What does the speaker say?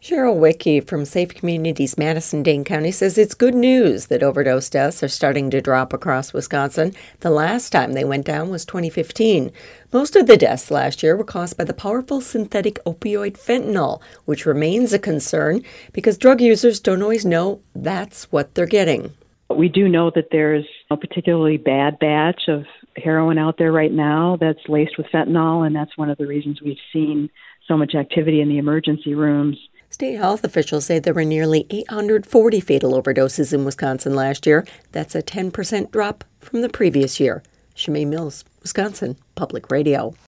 Cheryl Wicke from Safe Communities Madison-Dane County says it's good news that overdose deaths are starting to drop across Wisconsin. The last time they went down was 2015. Most of the deaths last year were caused by the powerful synthetic opioid fentanyl, which remains a concern because drug users don't always know that's what they're getting. We do know that there's a particularly bad batch of heroin out there right now that's laced with fentanyl, and that's one of the reasons we've seen so much activity in the emergency rooms. State health officials say there were nearly 840 fatal overdoses in Wisconsin last year. That's a 10% drop from the previous year. Shemaine Mills, Wisconsin Public Radio.